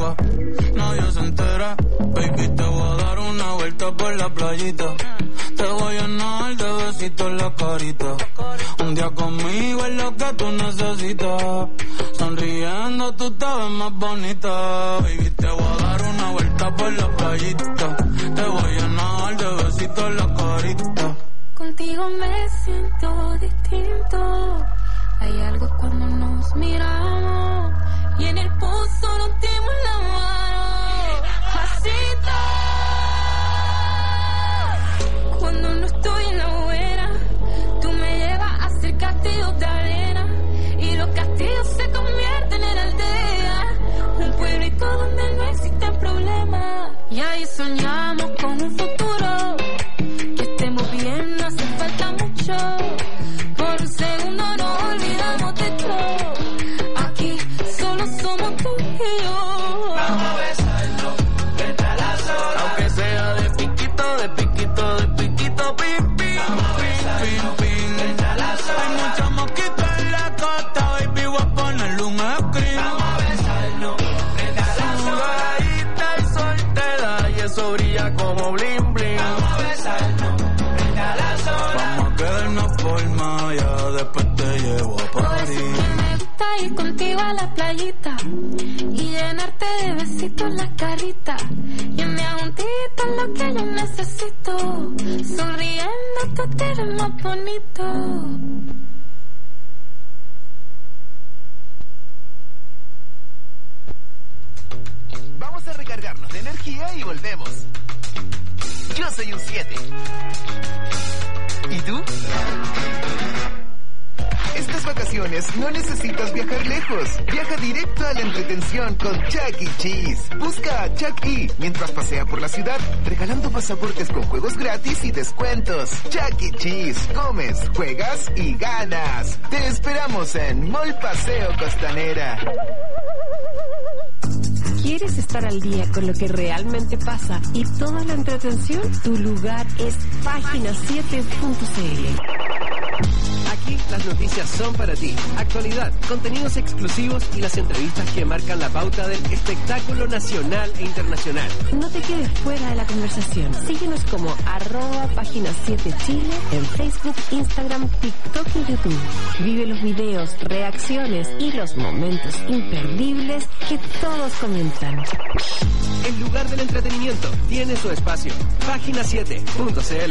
pa' nadie se entera. Baby, te voy a dar una vuelta por la playita. Te voy a llenar de besitos en la carita. Un día conmigo es lo que tú necesitas. Sonriendo tú te ves más bonita. Baby, te voy a dar una vuelta por la playita. Te voy a llenar de besitos en la carita. Contigo me siento distinto. Hay algo cuando nos miramos y en el pozo nos dimos la mano. Pasito. Cuando no estoy en la buena, tú me llevas a hacer castillos de arena y los castillos se convierten en aldeas. Un pueblito donde no existen problemas. Y ahí soñamos con un futuro. Que estemos bien, no hace falta mucho. Por un segundo nos olvidamos de todo. Aquí solo somos tú y yo. Vamos a besarnos, entra la sola. Aunque sea de piquito, de piquito, de piquito, pim, pim. Vamos a besarnos, entra la sola. Hay muchos mosquitos en la costa, baby, voy a ponerle un screen. Vamos a besarnos, entra la sola. Y sol te da y eso brilla como bling, bling. Vamos a besarnos, entra la sola. Vamos a quedarnos por Maya, después te llevo a Por eso París. es que me gusta ir contigo a la playita y llenarte de besitos la carita. Y en mi juntita es lo que yo necesito. Sonriendo tú te ves más bonito. Vamos a recargarnos de energía y volvemos. Yo soy un 7. ¿Y tú? Estas vacaciones no necesitas viajar lejos. Viaja directo a la entretención con Chuck E. Cheese. Busca a Chuck E. mientras pasea por la ciudad, regalando pasaportes con juegos gratis y descuentos. Chuck E. Cheese. Comes, juegas y ganas. Te esperamos en Mall Paseo Costanera. ¿Quieres estar al día con lo que realmente pasa y toda la entretención? Tu lugar es página7.cl. Aquí las noticias son para ti. Actualidad, contenidos exclusivos y las entrevistas que marcan la pauta del espectáculo nacional e internacional. No te quedes fuera de la conversación. Síguenos como @página7chile en Facebook, Instagram, TikTok y YouTube. Vive los videos, reacciones y los momentos imperdibles que todos comentan. El lugar del entretenimiento tiene su espacio. Página7.cl.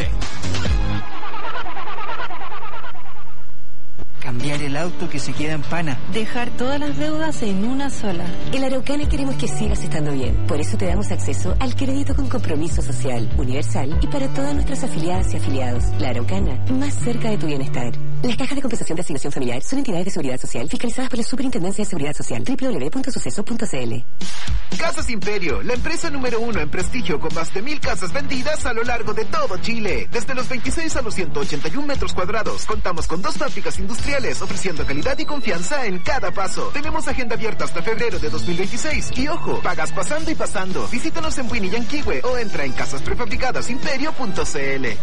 Cambiar el auto que se queda en pana. Dejar todas las deudas en una sola. En la Araucana queremos que sigas estando bien. Por eso te damos acceso al crédito con compromiso social, universal y para todas nuestras afiliadas y afiliados. La Araucana, más cerca de tu bienestar. Las cajas de compensación de asignación familiar son entidades de seguridad social fiscalizadas por la Superintendencia de Seguridad Social. www.suceso.cl. Casas Imperio, la empresa número 1 en prestigio con más de 1000 casas vendidas a lo largo de todo Chile. Desde los 26 a los 181 metros cuadrados. Contamos con 2 fábricas industriales ofreciendo calidad y confianza en cada paso. Tenemos agenda abierta hasta febrero de 2026. Y ojo, pagas pasando y pasando. Visítanos en Winnie y Yanquihue o entra en casasprefabricadosimperio.cl.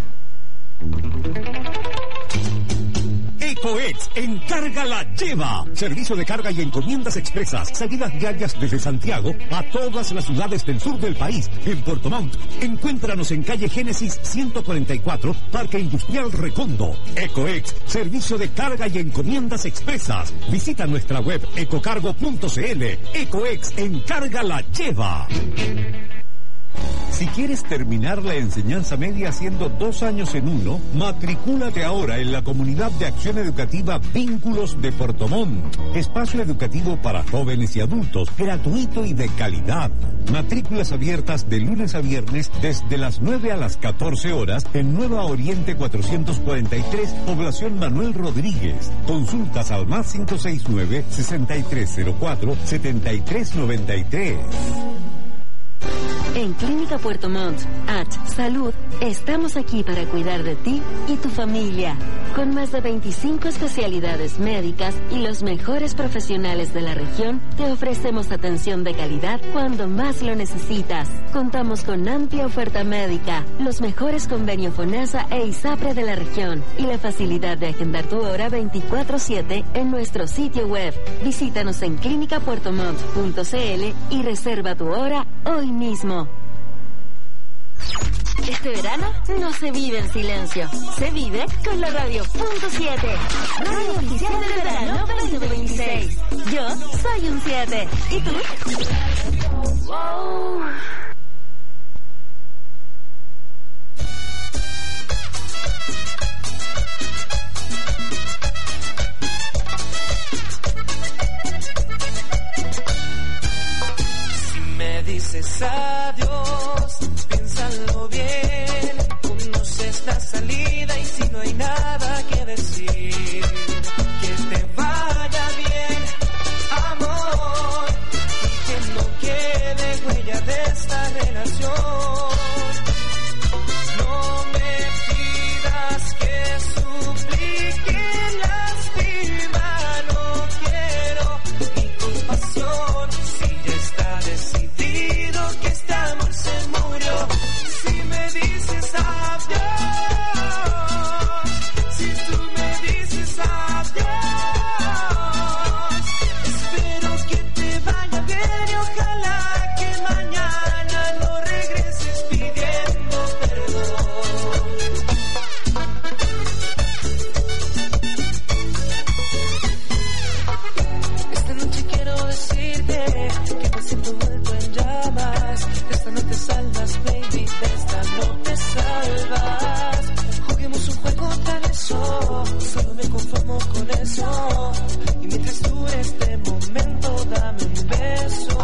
EcoEx Encarga la Lleva. Servicio de carga y encomiendas expresas. Salidas diarias desde Santiago a todas las ciudades del sur del país. En Puerto Montt, encuéntranos en calle Génesis 144, Parque Industrial Recondo. EcoEx, servicio de carga y encomiendas expresas. Visita nuestra web ecocargo.cl. EcoEx Encarga la Lleva. Si quieres terminar la enseñanza media haciendo 2 años en uno, matricúlate ahora en la Comunidad de Acción Educativa Vínculos de Puerto Montt. Espacio educativo para jóvenes y adultos, gratuito y de calidad. Matrículas abiertas de lunes a viernes desde las 9 a las 14 horas en Nueva Oriente 443, Población Manuel Rodríguez. Consultas al más 569-6304-7393. En Clínica Puerto Montt, Salud Estamos aquí para cuidar de ti y tu familia. Con más de 25 especialidades médicas y los mejores profesionales de la región, te ofrecemos atención de calidad cuando más lo necesitas. Contamos con amplia oferta médica, los mejores convenios FONASA e ISAPRE de la región y la facilidad de agendar tu hora 24/7 en nuestro sitio web. Visítanos en clínicapuertomont.cl y reserva tu hora hoy mismo. Este verano no se vive en silencio, se vive con la Radio Punto 7. Radio oficial del verano 2026. Yo soy un 7. ¿Y tú? Wow. Si me dices adiós, piénsalo bien, conoces la salida y si no hay nada que decir, que te vaya bien, amor, y que no quede huella de esta relación. No me pidas que suplique, lastima, no quiero ni compasión, si ya está decidido que este amor se murió. Si me dices adiós, si tú me dices adiós, espero que te vaya bien y ojalá que mañana no regreses pidiendo perdón. Esta noche quiero decirte que me siento vuelto en llamas. De esta no te salvas, baby, de esta no te salvas. Juguemos un juego travieso, solo me conformo con eso. Y mientras dure este momento, dame un beso.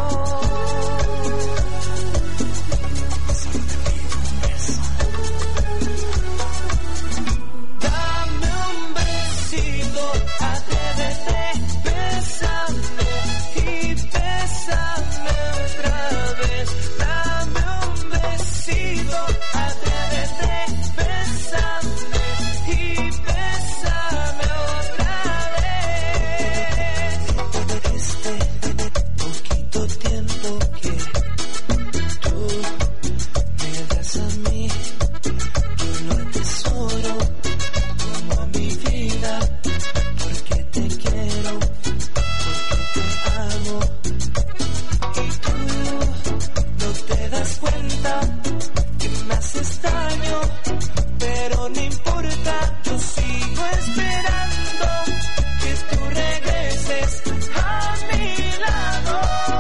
Dame un besito, atrévete, bésame y bésame otra vez. Dame un besito, atrévete, bésame y bésame otra vez. Este poquito tiempo que tú me das a mí, yo lo atesoro como a mi vida, porque te quiero, porque te amo. Y tú no te das cuenta que me haces daño, pero no importa, yo sigo esperando que tú regreses a mi lado.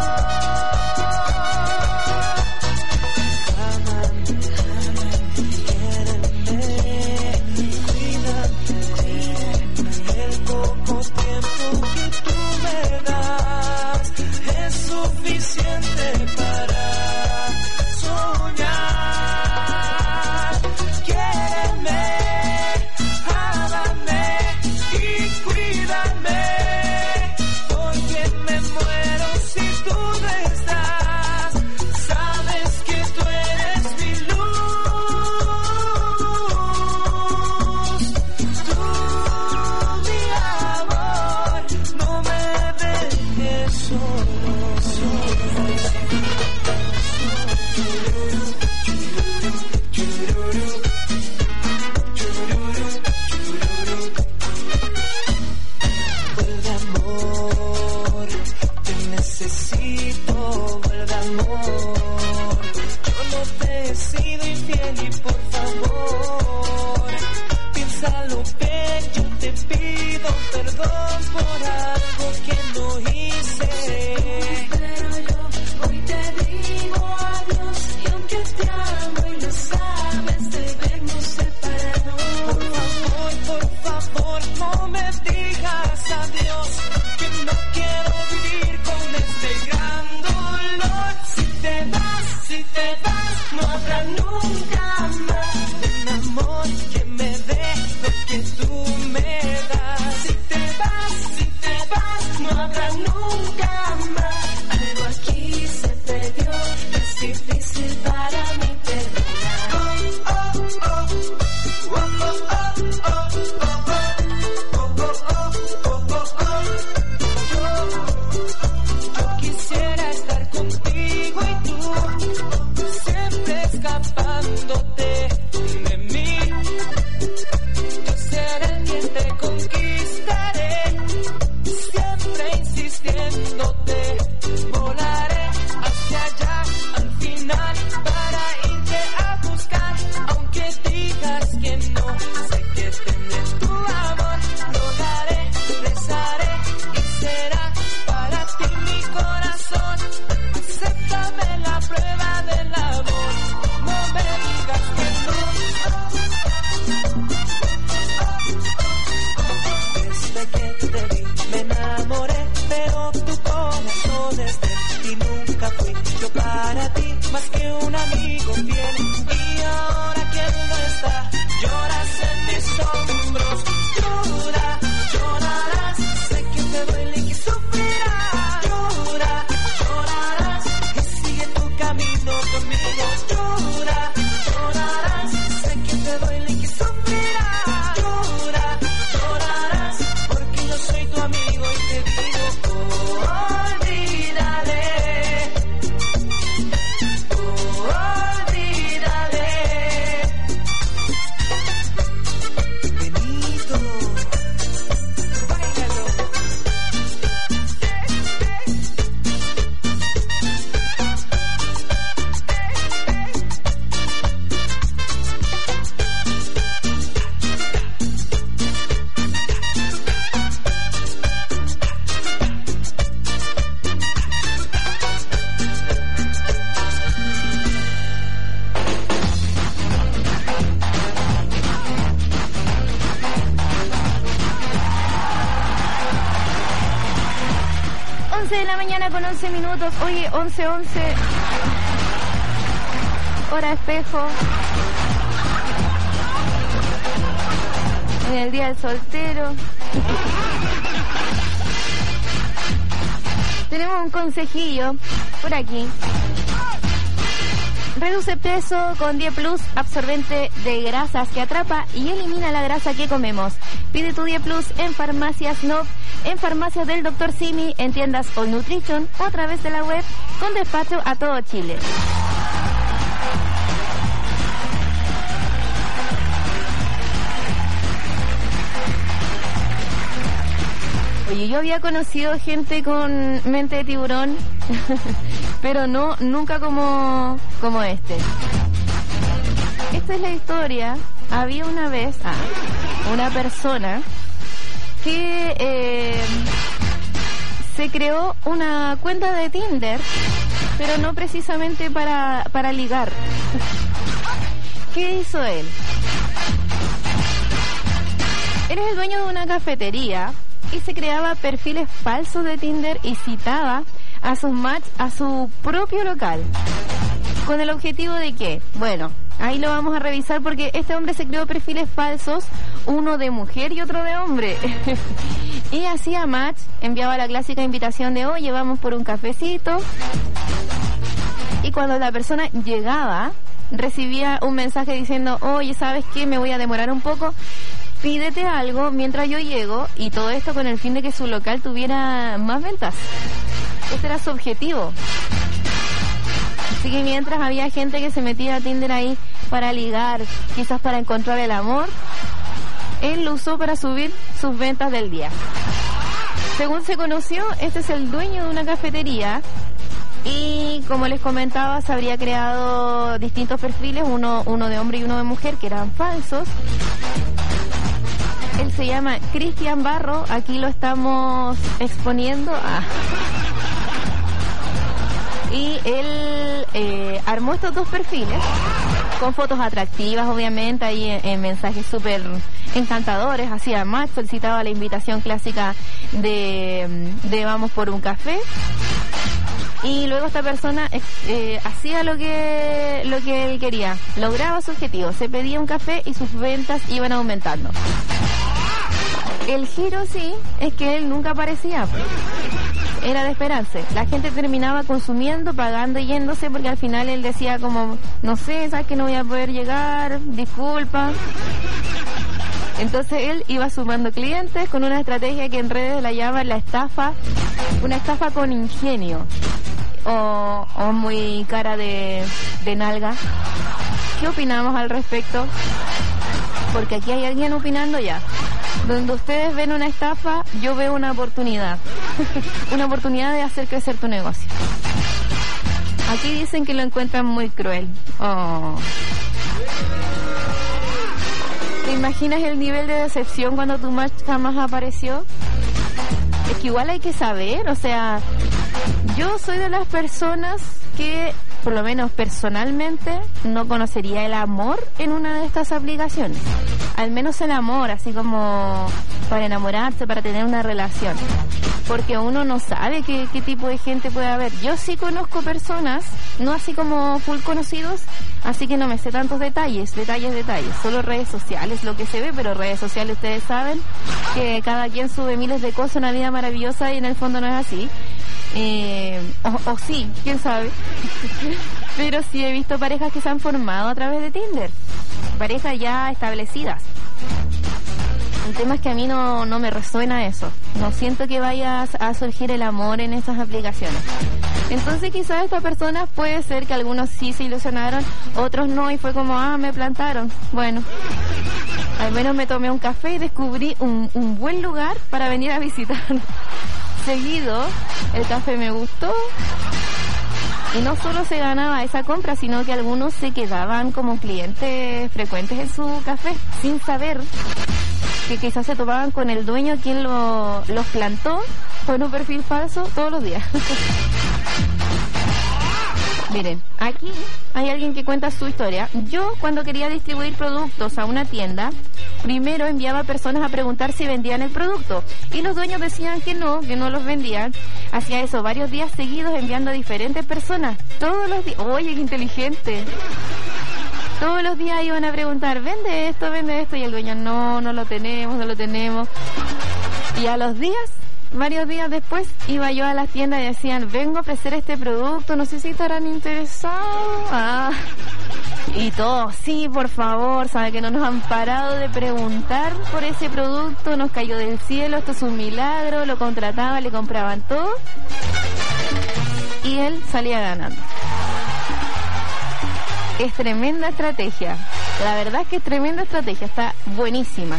Amame, quiéreme, cuídame, el poco tiempo que tú me das es suficiente para soñar. Quiéreme, ámame y cuídame, porque me muero si tú no estás. Sabes que tú eres mi luz, tú mi amor, no me dejes solo, Vuelve amor, te necesito, vuelve amor. Yo no te he sido infiel y por favor, piénsalo bien, yo te pido perdón por algo que no hice. Pero yo hoy te digo adiós y aunque te amo y lo sabes, debemos separarnos. Por favor, no me digas adiós, que no quiero vivir con este gran dolor. Si te vas 11 minutos. Oye, 11:11. Hora espejo. En el día del soltero. Tenemos un consejillo por aquí. Reduce peso con 10 Plus, absorbente de grasas que atrapa y elimina la grasa que comemos. Pide tu 10 Plus en farmacias NOV, en farmacias del Dr. Simi, en tiendas All Nutrition o a través de la web con despacho a todo Chile. Oye, yo había conocido gente con mente de tiburón, pero nunca como este. Esta es la historia. Había una vez una persona que se creó una cuenta de Tinder, pero no precisamente para ligar. ¿Qué hizo él? Él es el dueño de una cafetería y se creaba perfiles falsos de Tinder y citaba a sus match a su propio local. ¿Con el objetivo de qué? Bueno, ahí lo vamos a revisar porque este hombre se creó perfiles falsos, uno de mujer y otro de hombre. Y hacía match, enviaba la clásica invitación de oye, vamos por un cafecito. Y cuando la persona llegaba, recibía un mensaje diciendo, oye, ¿sabes qué? Me voy a demorar un poco. Pídete algo mientras yo llego, y todo esto con el fin de que su local tuviera más ventas. Este era su objetivo. Así que mientras había gente que se metía a Tinder ahí para ligar, quizás para encontrar el amor, él lo usó para subir sus ventas del día. Según se conoció, este es el dueño de una cafetería y, como les comentaba, se habría creado distintos perfiles, uno de hombre y uno de mujer, que eran falsos. Él se llama Cristian Barro, aquí lo estamos exponiendo. Y él armó estos dos perfiles con fotos atractivas, obviamente, ahí en mensajes súper encantadores, hacía match, solicitaba la invitación clásica de vamos por un café. Y luego esta persona hacía lo que él quería, lograba su objetivo, se pedía un café y sus ventas iban aumentando. El giro sí es que él nunca aparecía, era de esperarse. La gente terminaba consumiendo, pagando y yéndose porque al final él decía como, no sé, sabes que no voy a poder llegar, disculpa. Entonces él iba sumando clientes con una estrategia que en redes la llaman la estafa, una estafa con ingenio o muy cara de nalga. ¿Qué opinamos al respecto? Porque aquí hay alguien opinando ya. Donde ustedes ven una estafa, yo veo una oportunidad. Una oportunidad de hacer crecer tu negocio. Aquí dicen que lo encuentran muy cruel. Oh. ¿Te imaginas el nivel de decepción cuando tu match jamás apareció? Es que igual hay que saber, o sea, yo soy de las personas que, por lo menos personalmente, no conocería el amor en una de estas aplicaciones. Al menos el amor, así como para enamorarse, para tener una relación. Porque uno no sabe qué tipo de gente puede haber. Yo sí conozco personas, no así como full conocidos, así que no me sé tantos detalles. Solo redes sociales, lo que se ve, pero redes sociales ustedes saben que cada quien sube miles de cosas, una vida maravillosa y en el fondo no es así. O sí, quién sabe. Pero sí he visto parejas que se han formado a través de Tinder, parejas ya establecidas. El tema es que a mí no me resuena eso. No siento que vaya a surgir el amor en estas aplicaciones. Entonces quizás estas personas puede ser que algunos sí se ilusionaron, otros no, y fue como, me plantaron. Bueno, al menos me tomé un café y descubrí un buen lugar para venir a visitar. Seguido, el café me gustó. Y no solo se ganaba esa compra, sino que algunos se quedaban como clientes frecuentes en su café, sin saber que quizás se topaban con el dueño quien los plantó con un perfil falso todos los días. Miren, aquí hay alguien que cuenta su historia. Yo, cuando quería distribuir productos a una tienda, primero enviaba a personas a preguntar si vendían el producto y los dueños decían que no los vendían. Hacía eso varios días seguidos enviando a diferentes personas, todos los días. Oye, qué inteligente. Todos los días iban a preguntar, vende esto, y el dueño, no lo tenemos. Y a los días, varios días después, iba yo a las tiendas y decían, vengo a ofrecer este producto, no sé si estarán interesados. Y todos, sí, por favor, sabe que no nos han parado de preguntar por ese producto, nos cayó del cielo, esto es un milagro, lo contrataban, le compraban todo y él salía ganando. Es tremenda estrategia, la verdad es que es tremenda estrategia, está buenísima.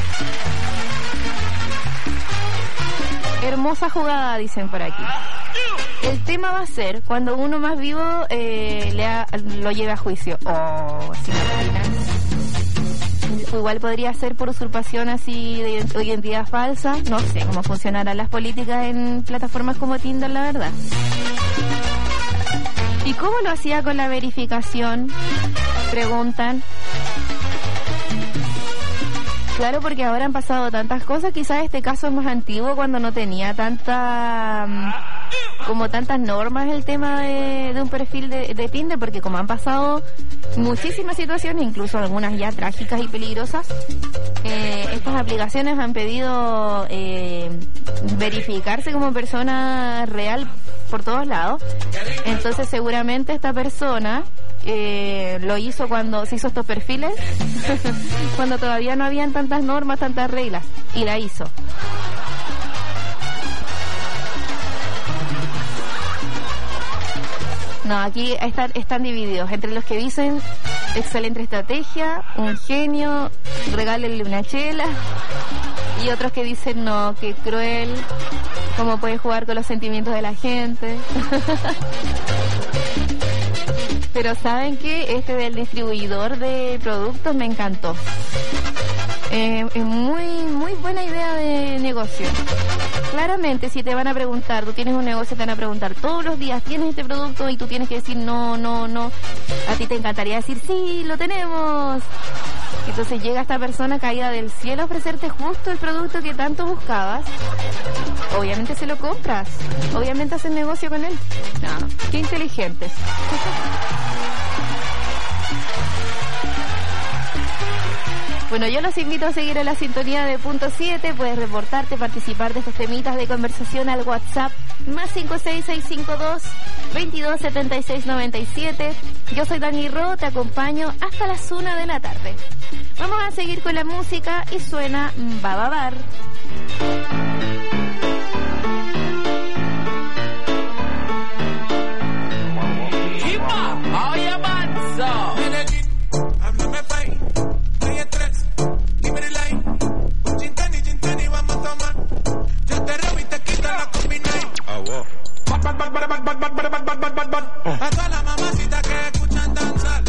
Hermosa jugada, dicen por aquí. El tema va a ser cuando uno más vivo lo lleve a juicio. ¿Se imaginan? Igual podría ser por usurpación así de identidad falsa. No sé cómo funcionarán las políticas en plataformas como Tinder, la verdad. ¿Y cómo lo hacía con la verificación? Preguntan. Claro, porque ahora han pasado tantas cosas, quizás este caso es más antiguo cuando no tenía tantas normas el tema de un perfil de Tinder, porque como han pasado muchísimas situaciones, incluso algunas ya trágicas y peligrosas, estas aplicaciones han pedido verificarse como persona real por todos lados. Entonces seguramente esta persona lo hizo cuando se hizo estos perfiles cuando todavía no habían tantas normas, tantas reglas, y la hizo. No, aquí están divididos entre los que dicen excelente estrategia, un genio, regálenle una chela, y otros que dicen no, qué cruel, cómo puede jugar con los sentimientos de la gente. Pero ¿saben qué? Este del distribuidor de productos me encantó. Es muy buena idea de negocio. Claramente, si te van a preguntar, tú tienes un negocio, te van a preguntar todos los días, ¿tienes este producto? Y tú tienes que decir no. A ti te encantaría decir, sí, lo tenemos. Entonces llega esta persona caída del cielo a ofrecerte justo el producto que tanto buscabas. Obviamente se lo compras. Obviamente haces negocio con él. No, qué inteligentes. Bueno, yo los invito a seguir en la sintonía de Punto 7. Puedes reportarte, participar de estos temitas de conversación al WhatsApp más 56652-227697. Yo soy Dani Ro, te acompaño hasta las 1 de la tarde. Vamos a seguir con la música y suena Bababar. A toda la mamacita que escuchan danzar,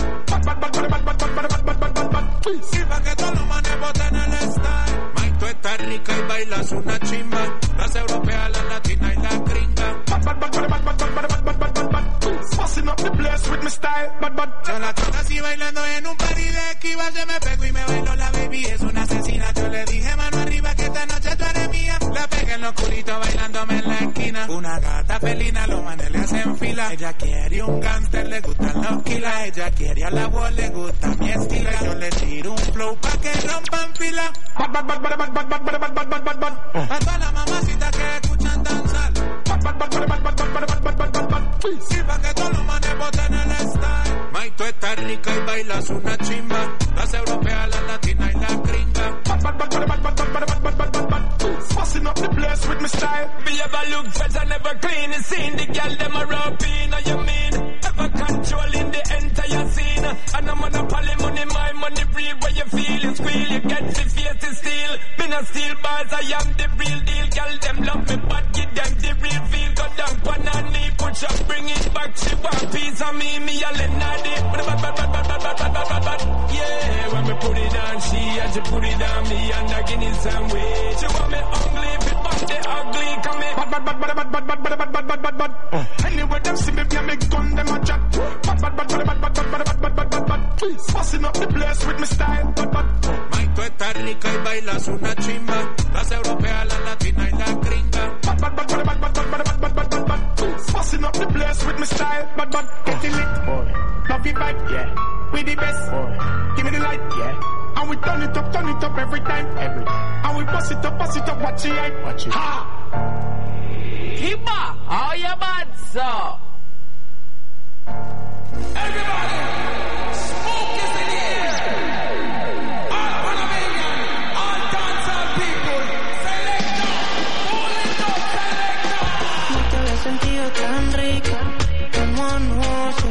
sí, pa' que todos los manes boten el style. Mike, tú estás rica y bailas una chimba. Las europeas, las latinas y las gringas. Busting up the place with my style. Yo la tengo así bailando en un party de esquiva. Se me pego y me bailo la baby, es una asesina. Yo le dije mano arriba que esta noche tú eres mía. La pegué en lo oscurito bailándome en la esquina. Una gata felina, los manes le hacen fila. Ella quiere un gangster, le gustan los kilas. Ella quiere a la voz, le gusta mi estilo. Yo le tiro un flow pa' que rompan fila. A toda la mamacita que escuchan danzar, sí, pa' que todos los manes boten el style. Mike, tú estás rica y bailas una chimba. Las europeas, las latinas y las gringas. Busting up the place with my style. Be ever look fresh and never clean. You seen the girl them a rapping, know you mean? Ever controlling the entire scene. And I'm on a poly money, my money real. Where you feel it, squeal, you get the face to steal. Me no steal bars, I am the real deal. Girl them love me, but give them the real feel. Go down, pan on me, push up, bring it back. She want piece of me a let not it. Yeah, when me put it on, she put it on me and I give it some way. She want me ugly, fit but they ugly. Come here. Anyway, them see me, me make gun, them a chat. Busting up the place with my style. Mike, tú estás rica y bailas una chimba. Las europeas, las latinas y las gringas. Fussing up the place with my style. Bad, getting lit. Love your vibe, yeah. We the best. Give me the light, yeah. And we turn it up every time. And we bust it up, watch it, watch it. Ha! Kimba, how you bad, so? Everybody, smoke is in the air. All Panamanian, all dancehall people, selecta, hold it up, selecta. No te había sentido tan rica como anoche.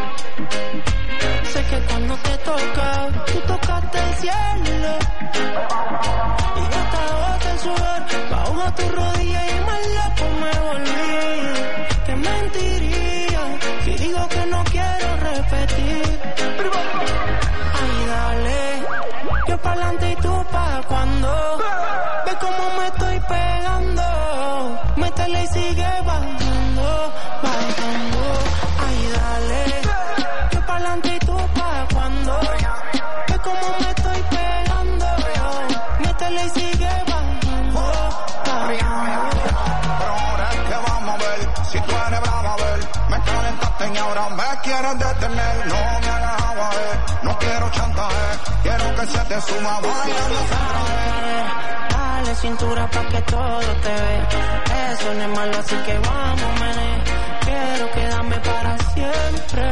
Sé que cuando te toca, tú tocaste el cielo. Y gota a gota el sudor bajo a tu rodilla y más loco me volví. Que mentiría si digo que no quiero repetir. Ay, dale, yo pa'lante y tú pa' cuando. Ve cómo me estoy pegando. Métele y sigue bajando, bajando. Ay, dale, yo pa'lante y tú pa' cuando. Ve cómo me estoy pegando. Métele y sigue bajando, bajando. Pero ahora es que vamos a ver, si tú eres brava a ver, me calentaste y ahora me quieres detener. No me hagas agua, no quiero chantaje, quiero que se te suma bailando centraje. Dale cintura pa' que todo te vea, eso no es malo así que vamos mené. Quiero quedarme para siempre.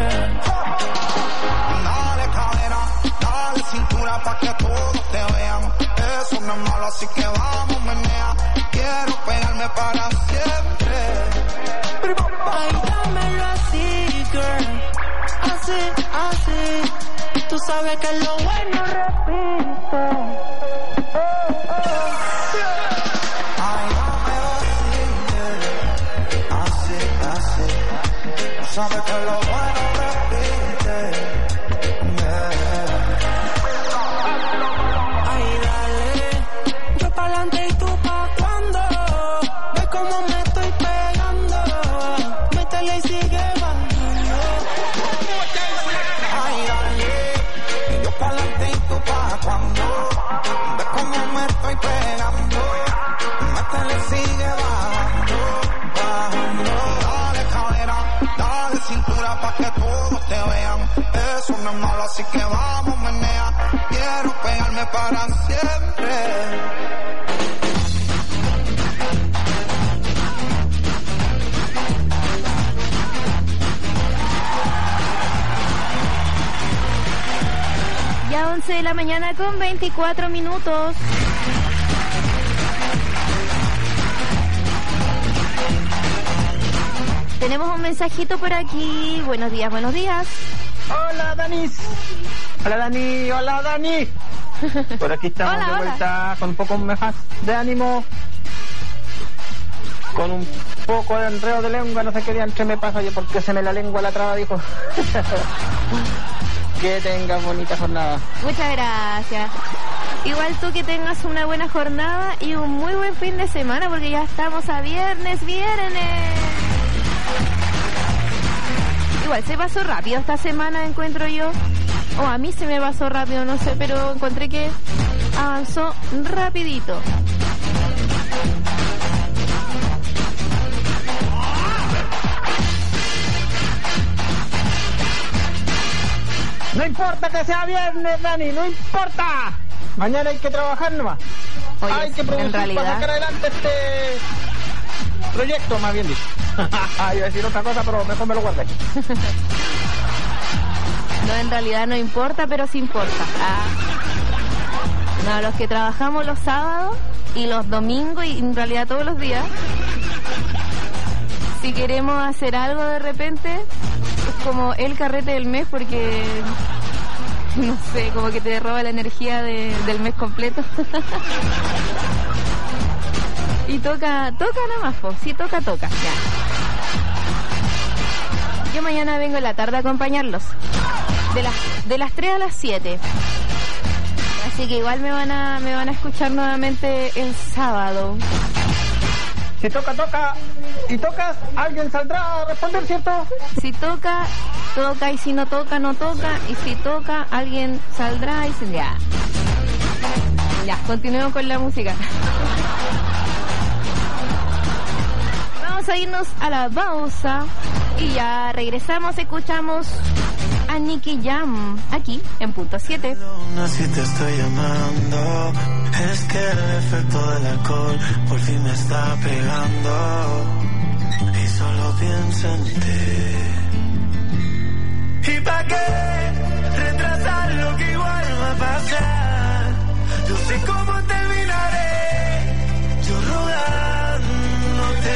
Dale cadera, dale cintura pa' que todos te vean, eso no es malo así que vamos menea. Quiero pegarme para siempre. Ay, dámelo así, girl. Así, así. Tú sabes que lo bueno repito. Ay, dámelo así, girl. Así, así. Tú sabes que lo bueno repite. Ay, dale. Yo pa'lante y tú pa' cuando. Ve cómo me estoy pegando. Métele y sigue bajando. Ay, dale. Yo pa'lante y tú pa' cuando. Ve cómo me estoy pegando. Métele y sigue bajando, bajando. Dale cadera, dale cintura pa' que todos te vean. Eso no es malo, así que vamos menea. Quiero pegarme para siempre. Ya 11 de la mañana con 24 minutos. Tenemos un mensajito por aquí. Buenos días, buenos días. Hola, Danis. Hola, Dani. Hola, Dani. Por aquí estamos Hola, de hola. vuelta con un poco más de ánimo. Con un poco de enredo de lengua. No sé qué diantre me pasa yo porque se me la lengua la traba, dijo. Que tengan bonita jornada. Muchas gracias. Igual tú que tengas una buena jornada y un muy buen fin de semana porque ya estamos a viernes. Igual se pasó rápido esta semana, encuentro yo. O a mí se me pasó rápido, no sé, pero encontré que avanzó rapidito. No importa que sea viernes, Dani, no importa. Mañana hay que trabajar nomás. Oye, hay que producir en realidad para sacar adelante este proyecto, más bien dicho. Iba a decir otra cosa, pero mejor me lo guardé. No, en realidad no importa, pero sí importa. No, los que trabajamos los sábados y los domingos y en realidad todos los días, si queremos hacer algo de repente, es como el carrete del mes porque, no sé, como que te roba la energía del mes completo. Y toca nomás, pues, sí toca, ya. Yo mañana vengo en la tarde a acompañarlos, de las 3 a las 7. Así que igual me van a escuchar nuevamente el sábado. Si toca, y tocas, alguien saldrá a responder, ¿cierto? Si toca, y si no toca, no toca, y si toca, alguien saldrá y se... Ya. Ya, continuemos con la música. Vamos a irnos a la pausa y ya regresamos, escuchamos a Nicky Jam aquí en Punto 7. Si te estoy llamando, es que el efecto del alcohol por fin me está pegando y solo pienso en ti. ¿Y pa' qué retrasar lo que igual va a pasar? Yo sé cómo terminaré, yo rogándote.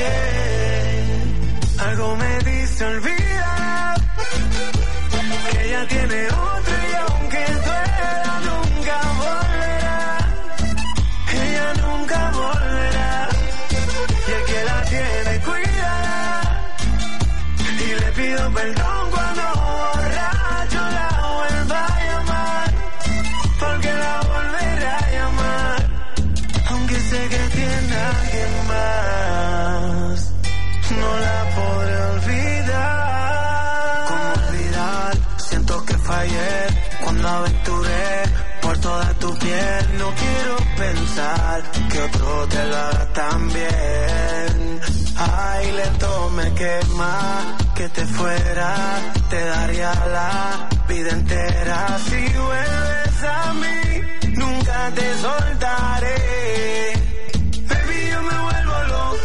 Algo me dice olvida que ella tiene otro y aunque duela nunca volverá. Ella nunca volverá y el que la tiene cuidará. Y le pido perdón cuando borracho la vuelva a llamar, porque la volverá a llamar, aunque sé que tiene a alguien más. No la podré olvidar. ¿Cómo olvidar? Siento que fallé cuando aventuré por toda tu piel. No quiero pensar que otro te lo haga tan bien. Ay, lento me quema que te fuera. Te daría la vida entera. Si vuelves a mí, nunca te soltaré. Baby, yo me vuelvo loco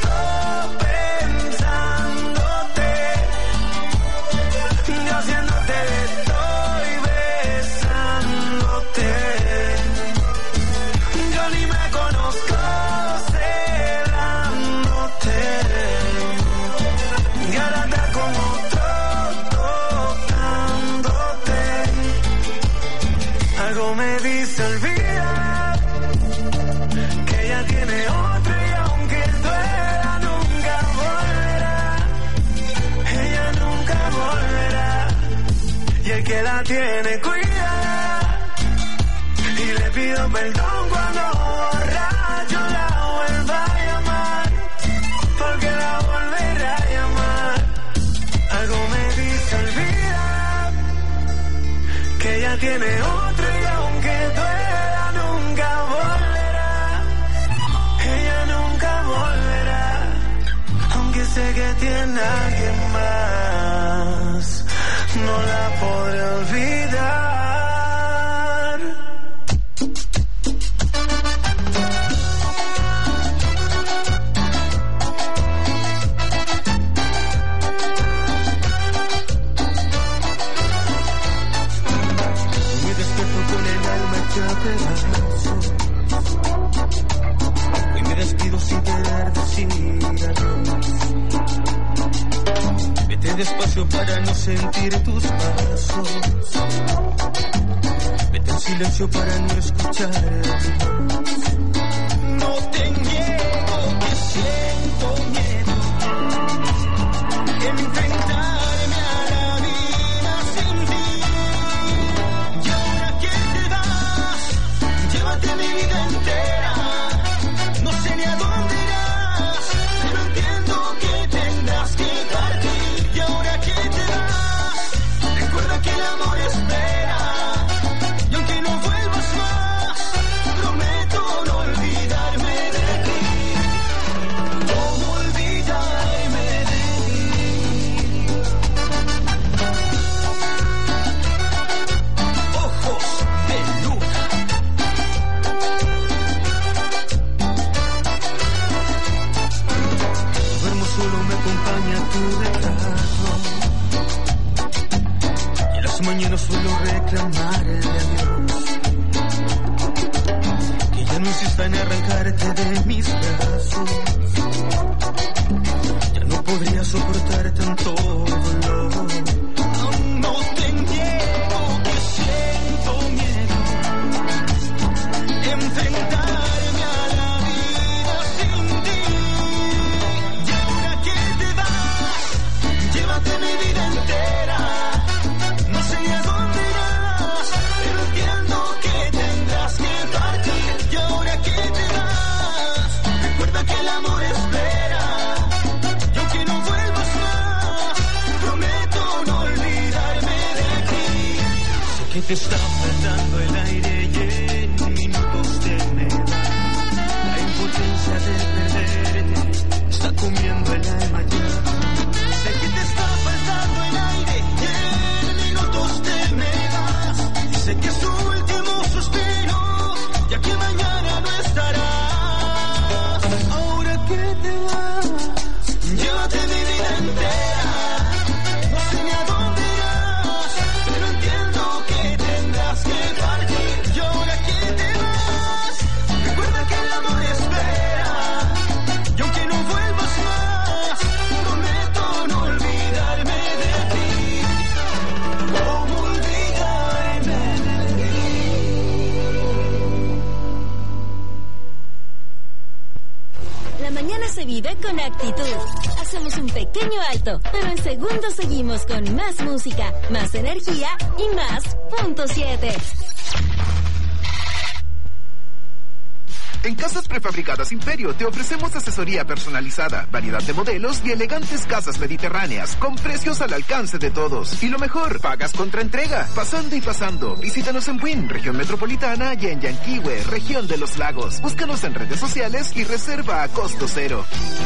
pensándote. Yo haciéndote estoy besándote. Yo ni me conozco celándote. Y ahora está con otro tocándote. Algo me dice olvida que ella tiene otro y aunque duela nunca volverá. Ella nunca volverá y el que la tiene cuidará. Y le pido perdón cuando borracho la vuelva a llamar, porque la volverá a llamar. Algo me dice olvida que ella tiene otro y aunque duela nunca volverá. Ella nunca volverá, aunque sé que tiene a alguien más. No la podré olvidar. Me despierto con el alma hecha pedazos y me despido sin querer decir adiós. Vete despacio para no sentir tus pasos. Vete en silencio para no escuchar tu voz. No te niego que siento miedo en enfrentarme a la vida sin ti. Y ahora que te vas, llévate mi vida entera. No sé ni a dónde irás, pero entiendo que tendrás que partir. Y ahora que te vas, recuerda que el amor espera. Y aunque no vuelvas más, prometo no olvidarme de ti. ¿Cómo olvidarme de ti? Ojos de luna. Duermo solo, me acompaña tu retrato. Y en las mañanas suelo reclamarle a Dios que ya no insista en arrancarte de mis brazos. Ya no podría soportar tanto dolor. No te niego que siento miedo enfrentarme a la vida sin ti. Y ahora que te vas, llévate mi vida entera. No sé ni a dónde irás, pero entiendo que tendrás que partir. Y ahora que te vas, recuerda que el amor espera. Y aunque no vuelvas más, prometo no olvidarme de ti. Sé que te está faltando el aire y en minutos te me con actitud. Hacemos un pequeño alto, pero en segundos seguimos con más música, más energía y más punto 7. En Casas Prefabricadas Imperio te ofrecemos asesoría personalizada, variedad de modelos y elegantes casas mediterráneas con precios al alcance de todos. Y lo mejor, pagas contra entrega, pasando y pasando. Visítanos en Buin, región metropolitana, y en Yanquihue, región de los lagos. Búscanos en redes sociales y reserva a costo cero.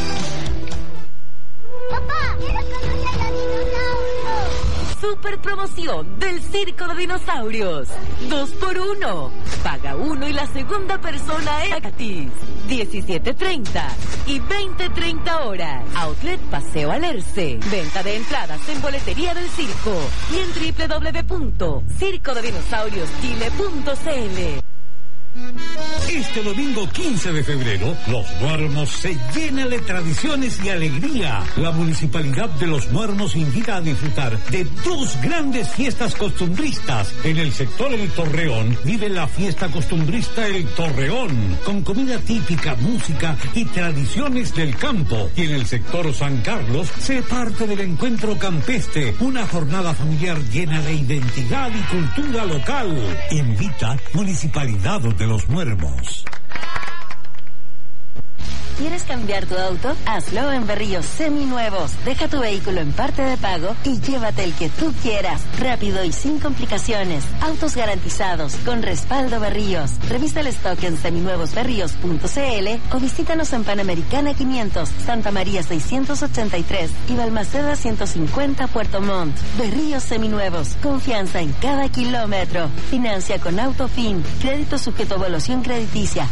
Papá, quiero conocer a los dinosaurios. Super promoción del Circo de Dinosaurios. 2x1. Paga uno y la segunda persona es gratis. 17:30 y 20:30 horas. Outlet Paseo Alerce. Venta de entradas en boletería del circo y en www.circodedinosaurioschile.cl. Este domingo 15 de febrero, Los Muermos se llena de tradiciones y alegría. La Municipalidad de Los Muermos invita a disfrutar de 2 grandes fiestas costumbristas. En el sector El Torreón vive la fiesta costumbrista El Torreón, con comida típica, música y tradiciones del campo. Y en el sector San Carlos se parte del encuentro campestre, una jornada familiar llena de identidad y cultura local. Invita Municipalidad de Los Muermos. ¿Quieres cambiar tu auto? Hazlo en Berríos Seminuevos. Deja tu vehículo en parte de pago y llévate el que tú quieras. Rápido y sin complicaciones. Autos garantizados con respaldo Berríos. Revisa el stock en seminuevosberríos.cl o visítanos en Panamericana 500, Santa María 683 y Balmaceda 150 Puerto Montt. Berríos Seminuevos. Confianza en cada kilómetro. Financia con Autofin. Crédito sujeto a evaluación crediticia.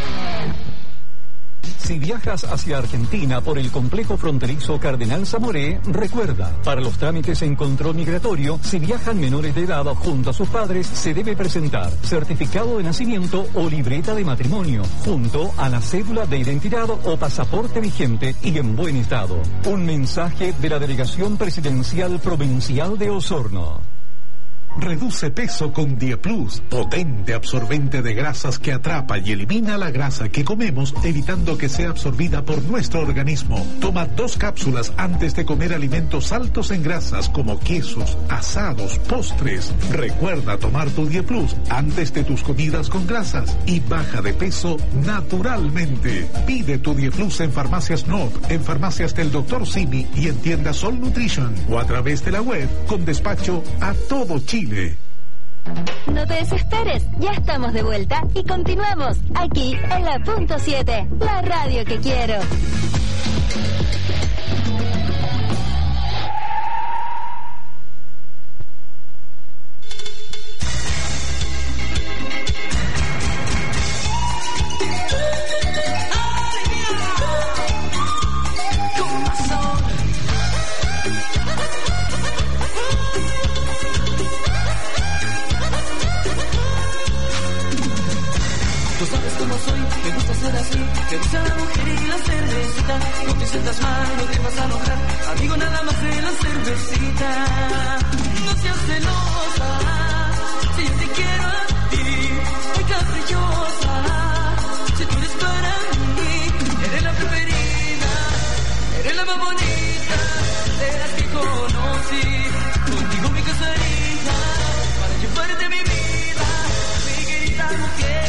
Si viajas hacia Argentina por el complejo fronterizo Cardenal Zamoré, recuerda, para los trámites en control migratorio, si viajan menores de edad junto a sus padres, se debe presentar certificado de nacimiento o libreta de matrimonio, junto a la cédula de identidad o pasaporte vigente y en buen estado. Un mensaje de la Delegación Presidencial Provincial de Osorno. Reduce peso con Dieplus, potente absorbente de grasas que atrapa y elimina la grasa que comemos, evitando que sea absorbida por nuestro organismo. Toma 2 cápsulas antes de comer alimentos altos en grasas como quesos, asados, postres. Recuerda tomar tu Dieplus antes de tus comidas con grasas y baja de peso naturalmente. Pide tu Dieplus en Farmacias Nord, en Farmacias del Dr. Simi y en tiendas Sol Nutrition o a través de la web con despacho a todo Chile. No te desesperes, ya estamos de vuelta y continuamos aquí en la punto 7, la radio que quiero. Te gusta la mujer y la cervecita, no te sientas mal, no te vas a enojar, amigo, nada más de la cervecita. No seas celosa, si yo te quiero a ti, muy caprichosa, si tú eres para mí, eres la preferida, eres la más bonita, de las que conocí, contigo me casaría, para llevarte mi vida, mi querida mujer.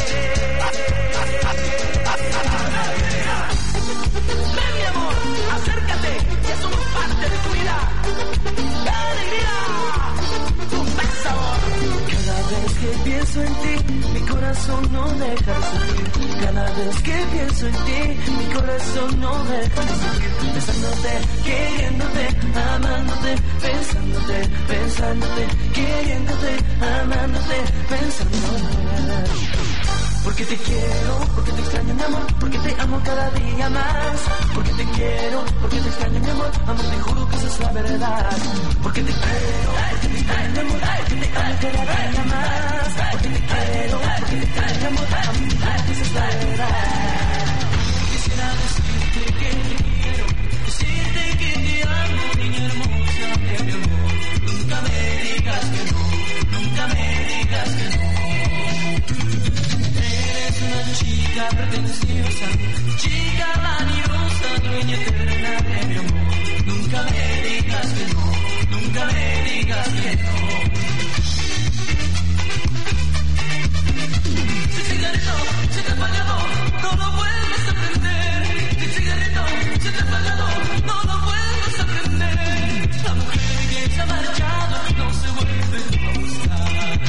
Ven mi amor, acércate, ya somos parte de tu vida. ¡Qué alegría! ¡Con más sabor! Cada vez que pienso en ti, mi corazón no deja de sentir. Cada vez que pienso en ti, mi corazón no deja de sentir. Besándote, queriéndote, amándote, pensándote, pensándote, queriéndote, amándote, pensándote. Porque te quiero, porque te extraño mi amor, porque te amo cada día más. Porque te quiero, porque te extraño mi amor, amor te juro que esa es la verdad. Porque te quiero, porque te extraño mi amor, porque te amo cada día más. Porque te quiero, porque te extraño mi amor, amor te juro que esa es la verdad. Quisiera decirte que te quiero, decirte que te amo, niña hermosa de mi amor. Nunca me digas que no, nunca me digas que no. Una chica chica pretenciosa, chica vanidosa, dueña eterna de mi amor. Nunca me digas que no, nunca me digas que no. Si cigarrito se te ha apagado, no lo vuelves a prender. Si cigarrito se te ha apagado, no lo vuelves a prender. La mujer que se ha marchado no se vuelve a buscar.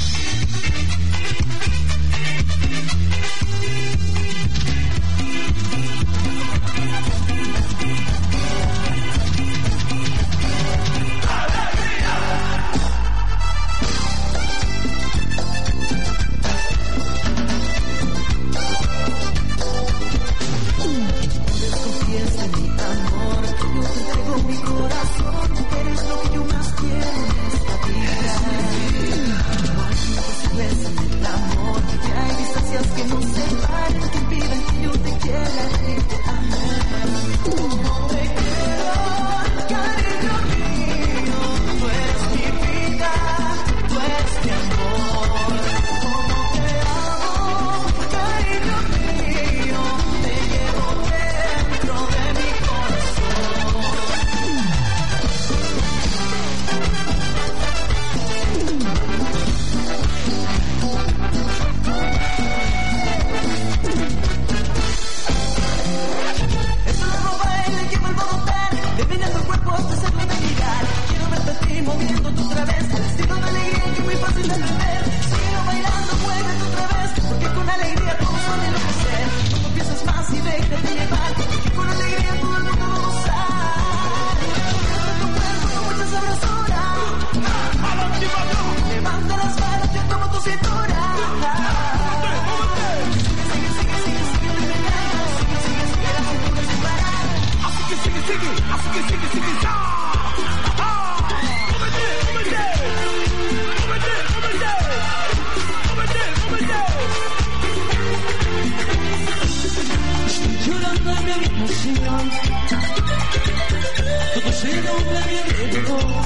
Que no se paren, que impiden que yo te quiera y te ame. Como te quiero, cariño mío, tú eres mi vida, tú eres mi amor. Como te amo, cariño mío, te llevo dentro de mi corazón. Moviéndote otra vez, estilo de alegría que es muy fácil de entender. Sigo bailando, muévete otra vez, porque con alegría todos van a enloquecer. No piensas más y déjate llevar, porque con alegría todo el mundo va a gozar. Tu cuerpo con mucha sabrosura, levanta las manos, yo tomo tu cintura. Sigue, sigue, sigue, sigue bailando, sigue, sigue, sigue, sigue sin parar. Así que sigue, sigue, así que sigue, sigue, llorando en mi habitación, todo se dobla a mi alrededor.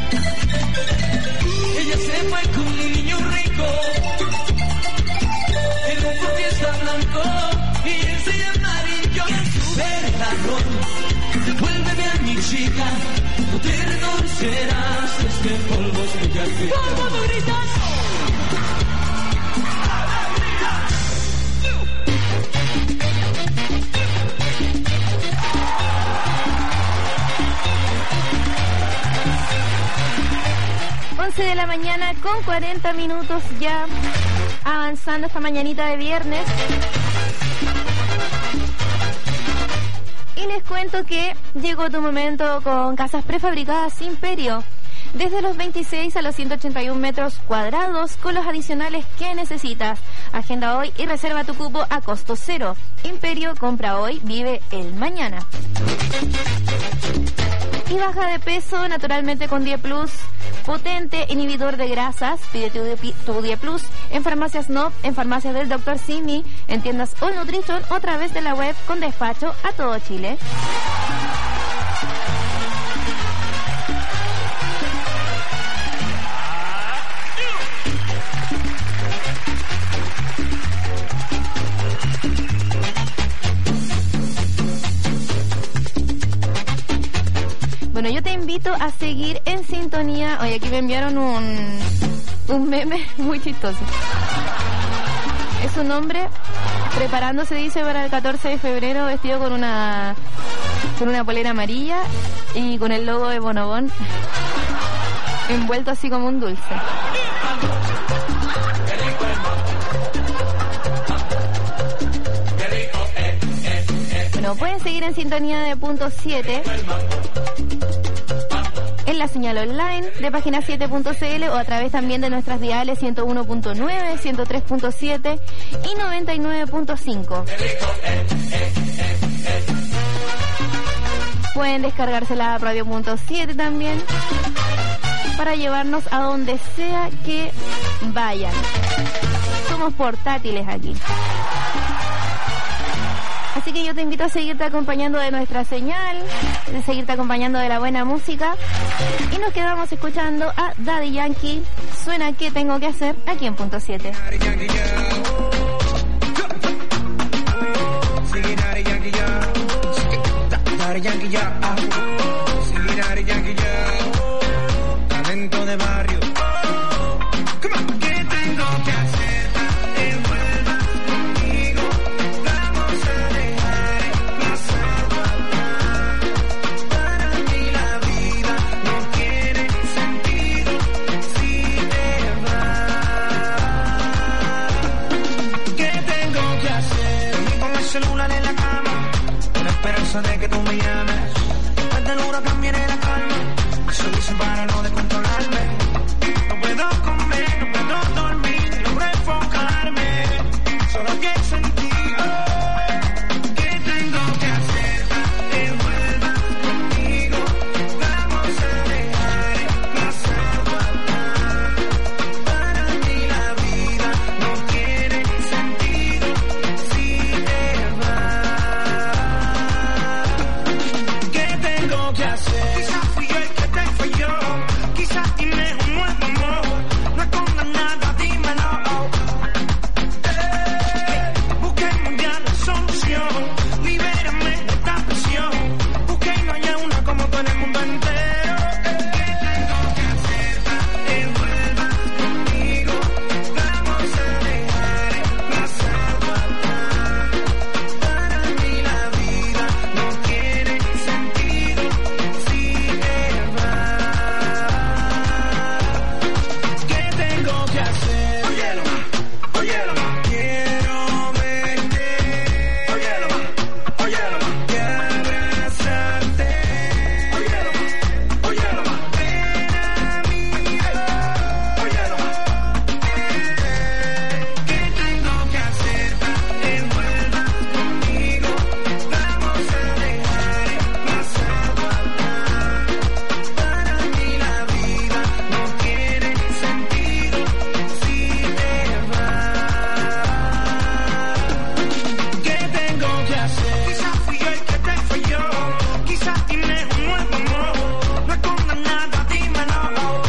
Ella se fue con un niño rico en un Ford Fiesta blanco y él se llama amarillo. Perdón, devuélveme a mi chica, no te reconocerás este polvo que ya te. ¿Cómo gritas? 11 de la mañana con 40 minutos ya avanzando esta mañanita de viernes. Y les cuento que llegó tu momento con casas prefabricadas Imperio. Desde los 26 a los 181 metros cuadrados con los adicionales que necesitas. Agenda hoy y reserva tu cupo a costo cero. Imperio, compra hoy, vive el mañana. Y baja de peso naturalmente con Die Plus. Potente inhibidor de grasas. Pide tu Die Plus en farmacias NOP, en farmacias del Dr. Simi, en tiendas All Nutrition o a través de la web con despacho a todo Chile. Bueno, yo te invito a seguir en sintonía. Oye, aquí me enviaron un meme muy chistoso. Es un hombre preparándose, dice, para el 14 de febrero, vestido con una polera amarilla y con el logo de Bonobón envuelto así como un dulce. Bueno, pueden seguir en sintonía de punto 7 en la señal online de página 7.cl o a través también de nuestras diales 101.9, 103.7 y 99.5. Pueden descargarse la Radio.7 también para llevarnos a donde sea que vayan. Somos portátiles aquí. Así que yo te invito a seguirte acompañando de nuestra señal, de seguirte acompañando de la buena música. Y nos quedamos escuchando a Daddy Yankee. Suena ¿Qué tengo que hacer? Aquí en punto 7. Daddy Yankee ya, sí, Daddy Yankee ya, talento de barrio. Come on. ¿Qué tengo que hacer para que vuelvas conmigo? Vamos a dejar el pasado atrás. Para mí la vida no tiene sentido si te vas. ¿Qué tengo que hacer? Dormí con el celular en la cama, con la esperanza de que tú me llames. Después del huracán viene la calma, eso dicen para no descontrolarme. No puedo comer, no puedo dormir, no logro enfocarme. Solo pienso en ti. ¿Qué tengo que hacer para que vuelvas conmigo? Vamos a dejar el pasado atrás. Para mí la vida no tiene sentido si te vas. ¿Qué tengo que hacer? Quizás fui yo el que te falló, quizás tienes un nuevo amor. No escondas nada, dímelo. Busquemos ya la solución, libérame de esta presión. Busqué y no haya una como tú en el mundo entero. ¿Qué tengo que hacer para que vuelvas conmigo? Vamos a dejar el pasado atrás. Para mí la vida no tiene sentido si te vas. ¿Qué tengo que hacer? Óyelo más, óyelo más. Quiero verte. Óyelo más, óyelo más. Y abrazarte. Óyelo más, óyelo más. Ven a mí. Óyelo más. ¿Qué tengo que hacer para que vuelvas conmigo? Vamos a dejar el pasado atrás. Para mí la vida no tiene sentido si te vas. ¿Qué tengo que hacer? Quizás fui yo el que te falló, quizás tienes un nuevo amor. No escondas nada, dímelo.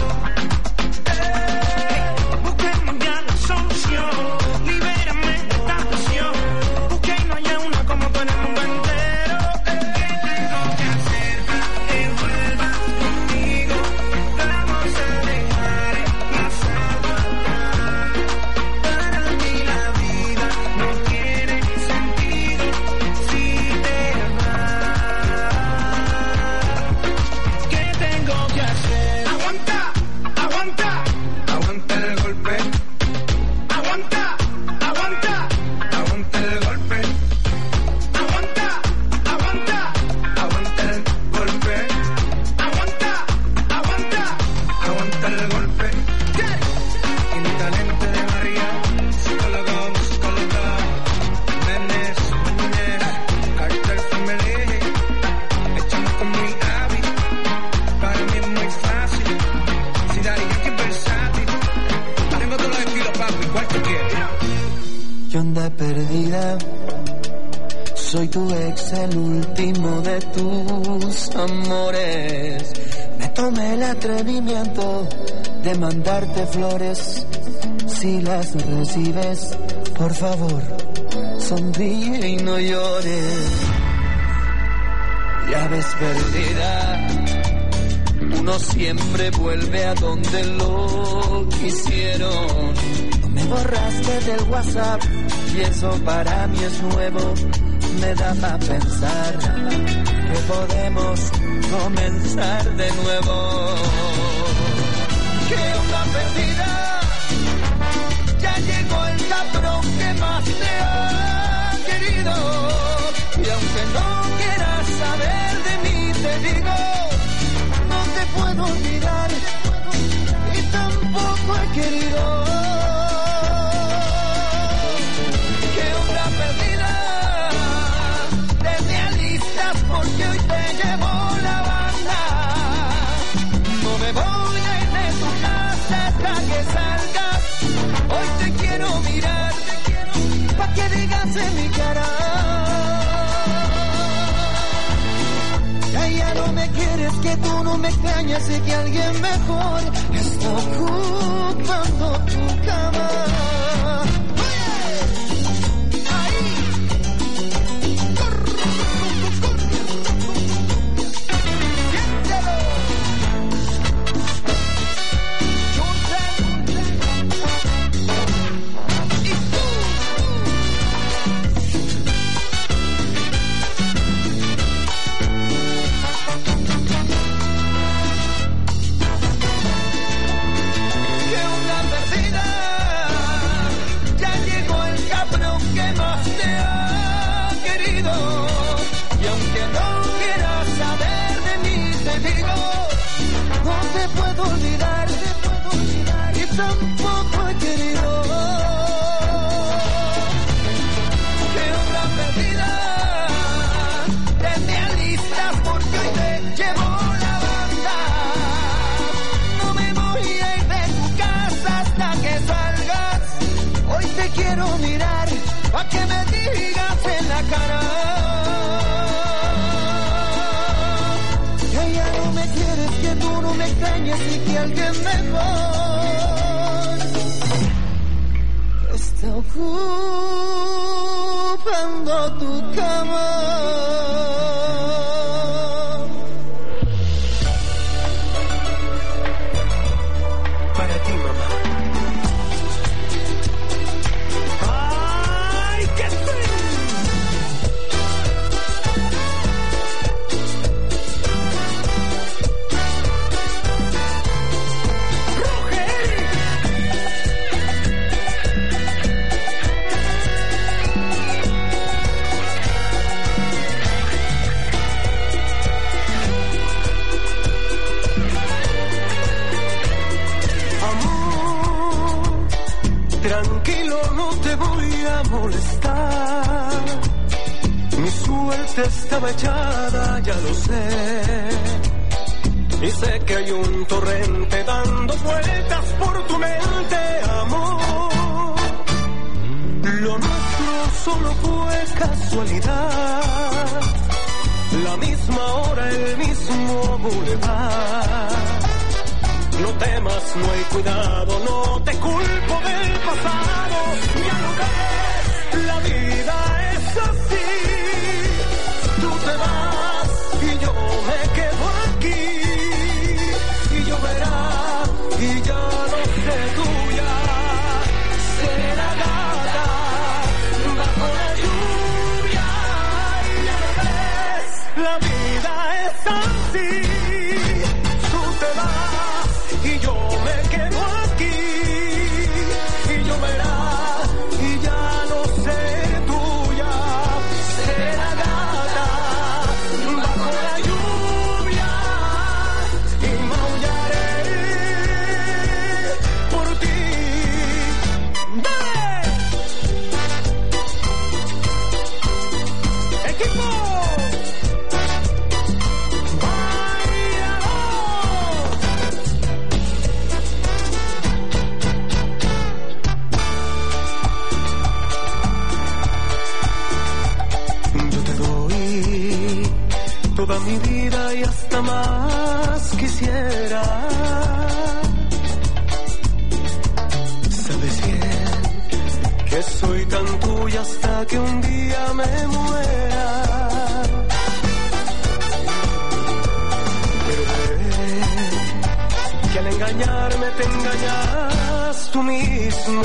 Busquemos ya la solución, libérame de esta presión. Busqué y no haya una como tú en el mundo entero. ¿Qué tengo que hacer para que vuelvas conmigo? Vamos a dejar el pasado atrás. Para mí la vida no tiene sentido si te vas. ¿Qué tengo que hacer? Aguanta, aguanta, aguanta el golpe. Aguanta, aguanta, aguanta el golpe. Aguanta, aguanta, aguanta el golpe. Aguanta, aguanta, aguanta el golpe. Tiene talento de barriga, psicólogo, musicólogo, Menes, Carter Family, echamos con mi Abby. Para mí es muy fácil, si Daddy Yankee es versátil. Tengo todos los estilos, papi, igual que quieras. Yo ando perdida, soy tu ex, el último de tus amores. Me tomé el atrevimiento de mandarte flores. Si las recibes, por favor, sonríe y no llores. Ya ves, perdida, uno siempre vuelve a donde lo quisieron. No me borraste del WhatsApp y eso para mí es nuevo. Me da para pensar que podemos comenzar de nuevo. ¿Qué onda, perdida? Ya llegó el cabrón que más te ha querido. Y aunque no quieras saber de mí, te digo, no te puedo olvidar y tampoco he querido. ¿Qué onda, perdida? Te alistas porque hoy te llevo la banda. No me voy a ir de tu casa hasta que salgas. Hoy te quiero mirar pa' que digas en mi cara. Ya no me quieres, que tú no me extrañas y que alguien mejor está ocupando tu cama. te quiero mirar, pa' que me digas en la cara. Que ya no me quieres, que tú no me extrañas y que alguien mejor está ocupando tu cama. Tranquilo, no te voy a molestar. Mi suerte estaba echada, ya lo sé. Y sé que hay un torrente dando vueltas por tu mente, amor. Lo nuestro solo fue casualidad. La misma hora, el mismo bulevar. No temas, no hay cuidado, no te culpo del pasado. Ya lo ves, la vida es así. Tú te vas y yo me quedo aquí. Y lloverá y ya no sé tuya. Será gata bajo la lluvia. Y ya lo ves, la vida es así. Tú te vas y yo me quedo aquí, y lloverá y ya no sé tuya, será gata bajo la lluvia y maullaré por ti. ¡Dale! ¡Equipo! Toda mi vida y hasta más quisiera. Sabes bien que soy tan tuya hasta que un día me muera. Pero ve que al engañarme te engañas tú mismo.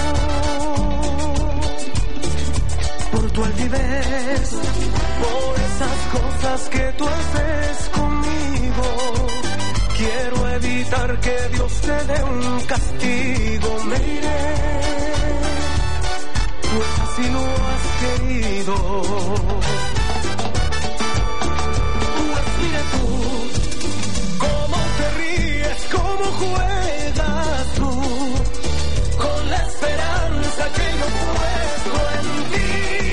Por tu altivez, por esas cosas que tú haces conmigo, quiero evitar que Dios te dé un castigo. Me iré, pues así lo has querido. Pues mira tú, cómo te ríes, cómo juegas tú, con la esperanza que yo puedo en ti.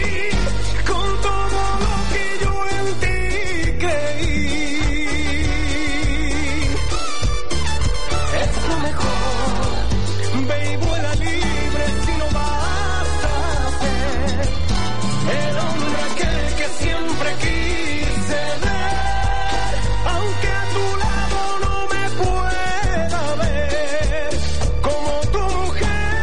Siempre quise ver, aunque a tu lado no me pueda ver como tu mujer.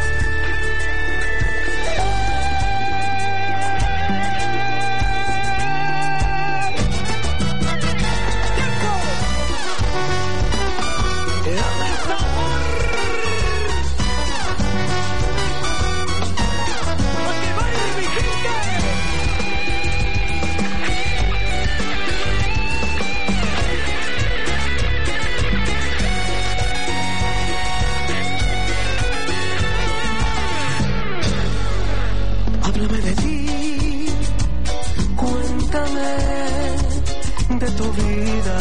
Háblame de ti, cuéntame de tu vida.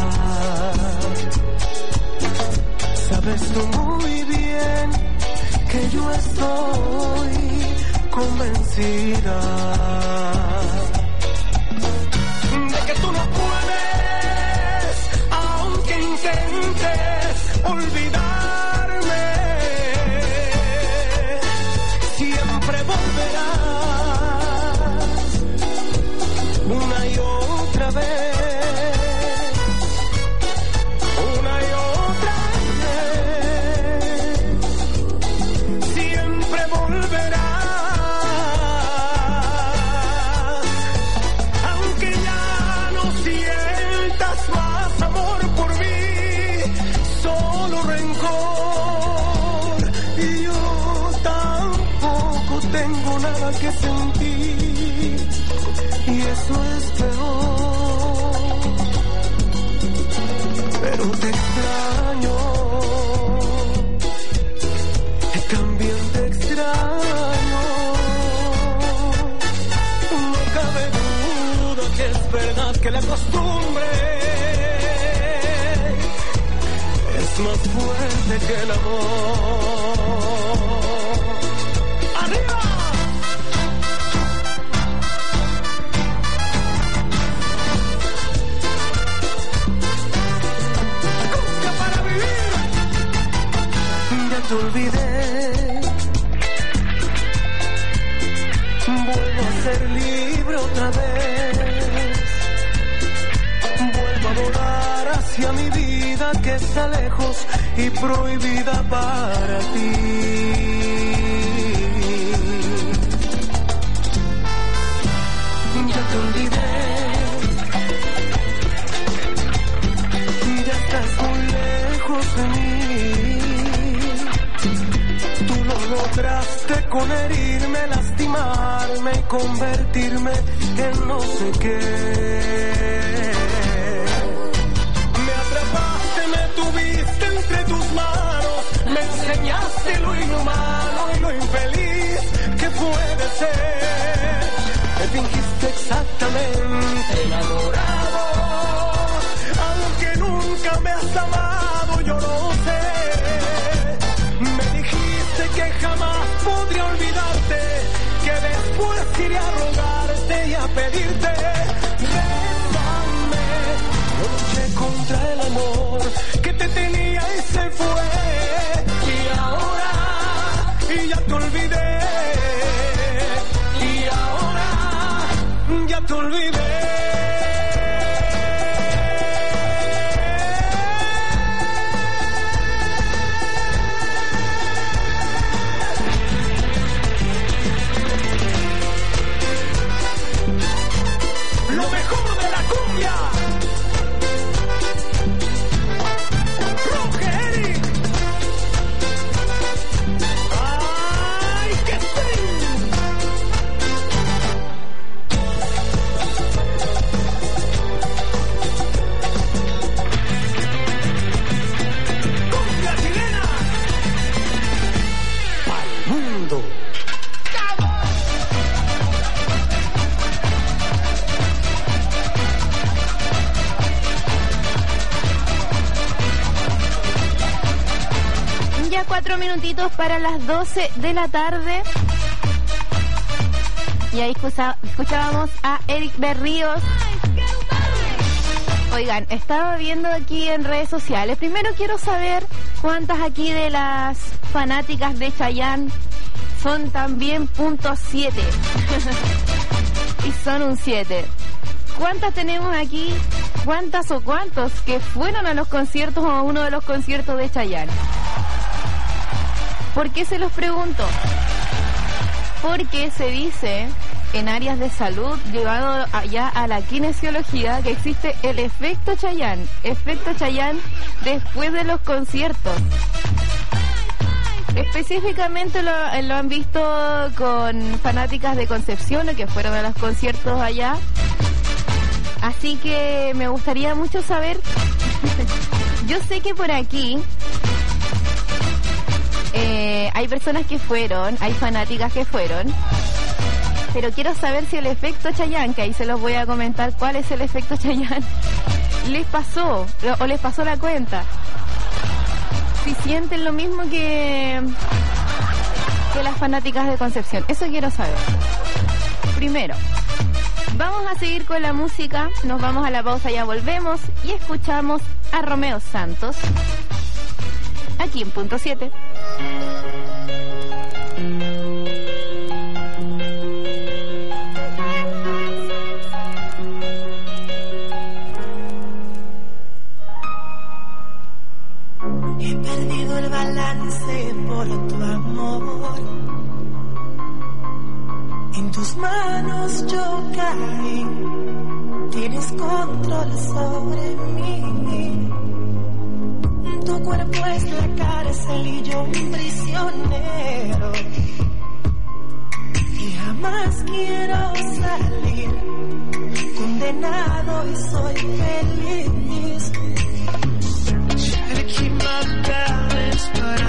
Sabes tú muy bien que yo estoy convencida de que tú no puedes, aunque intentes olvidarme. Siempre vida que sentí, y eso es peor. Pero te extraño, también te extraño. No cabe duda que es verdad que la costumbre es más fuerte que el amor. ¡Arriba! ¡Busca para vivir! Ya te olvidé, vuelvo a ser libre otra vez, vuelvo a volar hacia mi vida que está lejos y prohibida para ti. Ya te olvidé, ya estás muy lejos de mí. Tú lo lograste con herirme, lastimarme y convertirme en no sé qué. Me atrapaste, me tuviste entre tus manos, me enseñaste lo inhumano y lo infeliz que puede ser. Me fingiste exactamente enamorado, aunque nunca me has amado, yo lo sé. Me dijiste que jamás podría olvidarte, que después iré a rogarte y a pedirte. Bésame, yo luché contra el amor que te tenía y se fue. Y ahora, y ya te olvidé. Y ahora, ya te olvidé. Lo mejor de la cumbia. Rogeri. ¡Ay, qué frío! Cumbia chilena. Pa'l mundo. Ya 4 minutitos para las 12 de la tarde. Y ahí escuchábamos a Eric Berríos. Oigan, estaba viendo aquí en redes sociales. Primero quiero saber cuántas aquí de las fanáticas de Chayanne son también .7. Y son un 7. ¿Cuántas tenemos aquí? ¿Cuántas o cuántos que fueron a los conciertos o a uno de los conciertos de Chayanne? ¿Por qué se los pregunto? Porque se dice en áreas de salud, llevado allá a la kinesiología, que existe el efecto Chayanne después de los conciertos. Específicamente lo han visto con fanáticas de Concepción que fueron a los conciertos allá. Así que me gustaría mucho saber. Yo sé que por aquí hay personas que fueron, hay fanáticas que fueron, pero quiero saber si el efecto Chayanne, que ahí se los voy a comentar cuál es el efecto Chayanne, les pasó o les pasó la cuenta. Si sienten lo mismo que las fanáticas de Concepción. Eso quiero saber. Primero, vamos a seguir con la música, nos vamos a la pausa, ya volvemos y escuchamos a Romeo Santos aquí en Punto 7. He perdido el balance por tu amor. En tus manos yo caí. Tienes control sobre mí. Tu cuerpo es la cárcel y yo un prisionero. Y más quiero salir, condenado y soy feliz. Try to keep my balance, but